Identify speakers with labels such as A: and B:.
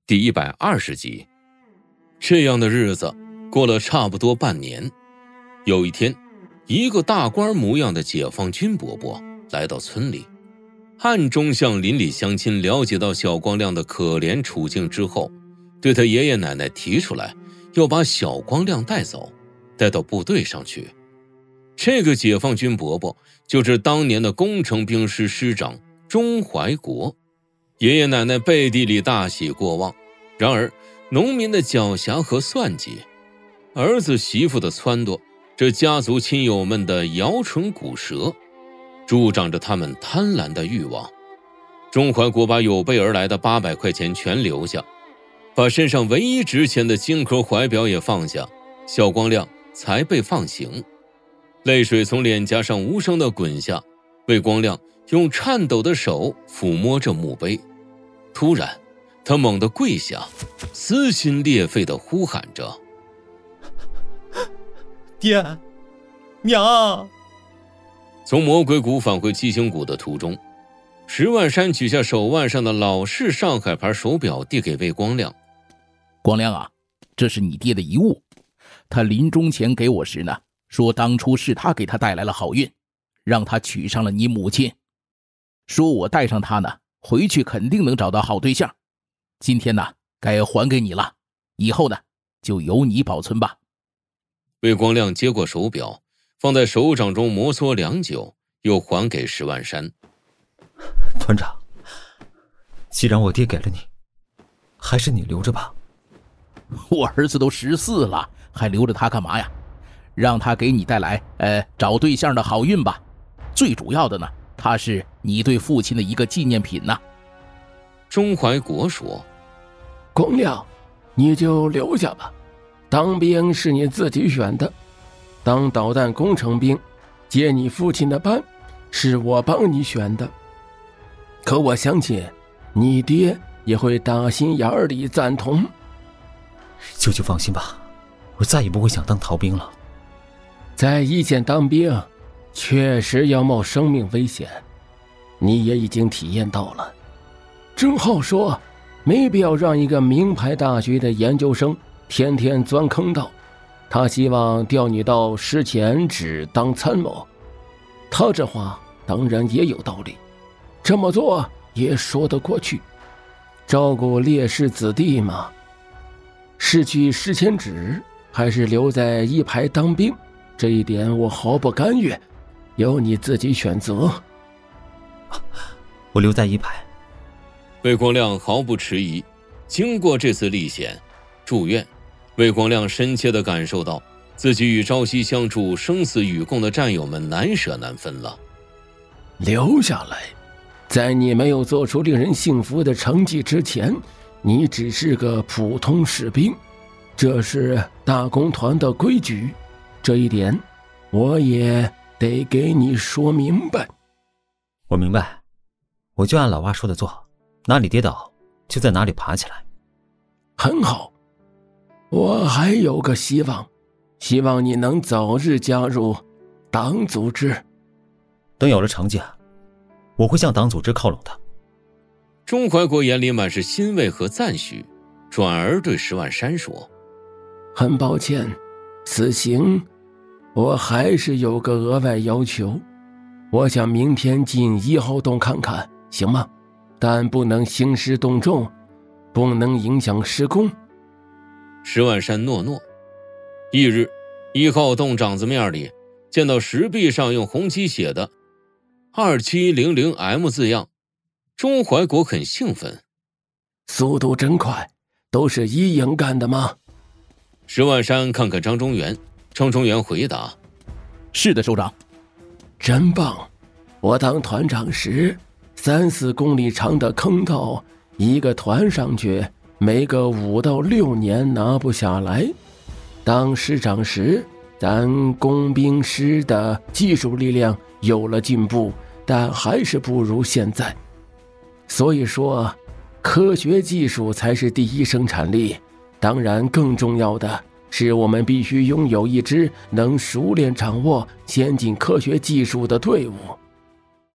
A: 第120集。这样的日子过了差不多半年，有一天，一个大官模样的解放军伯伯来到村里，暗中向邻里乡亲了解到小光亮的可怜处境之后，对他爷爷奶奶提出来要把小光亮带走，带到部队上去。这个解放军伯伯就是当年的工程兵师师长钟怀国。爷爷奶奶背地里大喜过望，然而农民的狡黠和算计，儿子媳妇的撺掇，这家族亲友们的摇唇鼓舌，助长着他们贪婪的欲望。钟怀国把有备而来的800块钱全留下，把身上唯一值钱的金壳怀表也放下，小光亮才被放行。泪水从脸颊上无声地滚下，魏光亮用颤抖的手抚摸着墓碑。突然他猛地跪下，撕心裂肺地呼喊着：
B: 爹娘！
A: 从魔鬼谷返回七星谷的途中，石万山取下手腕上的老式上海牌手表递给魏光亮。
C: 光亮啊，这是你爹的遗物，他临终前给我时呢，说当初是他给他带来了好运，让他娶上了你母亲，说我带上他呢，回去肯定能找到好对象。今天呢，该还给你了，以后呢，就由你保存吧。
A: 魏光亮接过手表，放在手掌中摩挲良久，又还给石万山。
B: 团长，既然我爹给了你，还是你留着吧。
C: 我儿子都14了，还留着他干嘛呀？让他给你带来找对象的好运吧。最主要的呢，他是你对父亲的一个纪念品呢。
A: 钟怀国说：
D: 光亮，你就留下吧，当兵是你自己选的，当导弹工程兵接你父亲的班是我帮你选的，可我相信你爹也会打心眼里赞同。
B: 舅舅放心吧，我再也不会想当逃兵了。
D: 在一线当兵确实要冒生命危险，你也已经体验到了。郑浩说没必要让一个名牌大学的研究生天天钻坑道，他希望调你到师前只当参谋。他这话当然也有道理，这么做也说得过去，照顾烈士子弟嘛。是去师前指还是留在一排当兵，这一点我毫不甘愿，由你自己选择。
B: 我留在一排。
A: 魏光亮毫不迟疑。经过这次历险住院，魏光亮深切地感受到自己与朝夕相处生死与共的战友们难舍难分了。
D: 留下来，在你没有做出令人信服的成绩之前，你只是个普通士兵，这是大工团的规矩，这一点我也得给你说明白。
B: 我明白，我就按老蛙说的做，哪里跌倒就在哪里爬起来。
D: 很好，我还有个希望，希望你能早日加入党组织。
B: 等有了成绩，我会向党组织靠拢的。
A: 钟怀国眼里满是欣慰和赞许，转而对石万山说：
D: 很抱歉，此行我还是有个额外要求，我想明天进1号洞看看，行吗？但不能兴师动众，不能影响施工。
A: 石万山诺诺。翌日，1号洞长子面里见到石壁上用红漆写的2700M 字样，钟怀国很兴奋。
D: 速度真快，都是一营干的吗？
A: 石万山看看张中原，张中原回答：
C: 是的，首长。
D: 真棒，我当团长时3-4公里长的坑道，一个团上去没个5到6年拿不下来。当师长时，咱工兵师的技术力量有了进步，但还是不如现在。所以说，科学技术才是第一生产力。当然，更重要的是我们必须拥有一支能熟练掌握先进科学技术的队伍。